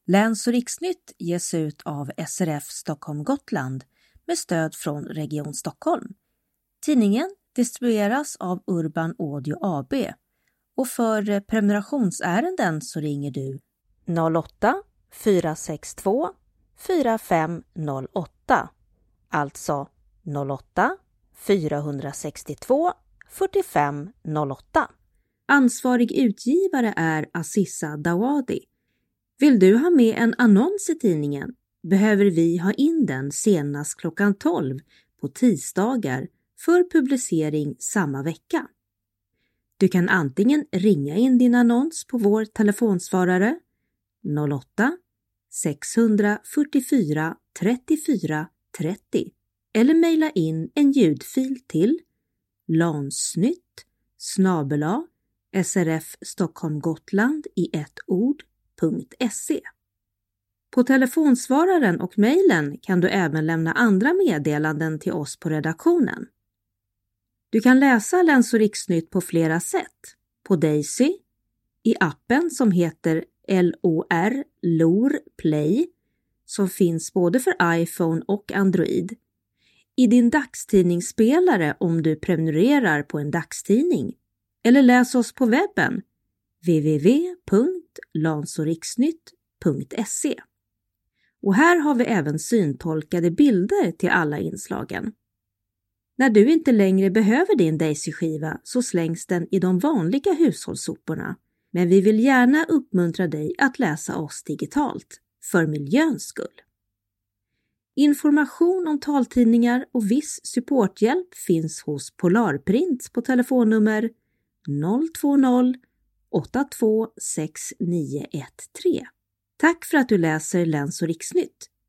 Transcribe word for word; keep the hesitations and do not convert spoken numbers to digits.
Läns- och riksnytt ges ut av S R F Stockholm Gotland med stöd från Region Stockholm. Tidningen distribueras av Urban Audio A B och för prenumerationsärenden så ringer du noll åtta fyra sex två fyra fem noll åtta, alltså noll åtta fyra sex två fyra fem noll åtta. Ansvarig utgivare är Aziza Dawadi. Vill du ha med en annons i tidningen behöver vi ha in den senast klockan tolv på tisdagar för publicering samma vecka. Du kan antingen ringa in din annons på vår telefonsvarare noll åtta sex fyra fyra trettiofyra trettio eller mejla in en ljudfil till lansnytt snabel-a srf Stockholm Gotland i ett ord punkt se. På telefonsvararen och mejlen kan du även lämna andra meddelanden till oss på redaktionen. Du kan läsa Läns- och riksnytt på flera sätt. På Daisy, i appen som heter L O R L O R Play som finns både för iPhone och Android. I din dagstidningsspelare om du prenumererar på en dagstidning. Eller läs oss på webben w w w punkt lansoriksnytt punkt se. Och här har vi även syntolkade bilder till alla inslagen. När du inte längre behöver din Daisy-skiva så slängs den i de vanliga hushållssoporna. Men vi vill gärna uppmuntra dig att läsa oss digitalt, för miljöns skull. Information om taltidningar och viss supporthjälp finns hos Polarprint på telefonnummer noll två noll åtta två sex nio ett tre. Tack för att du läser Läns- och riksnytt.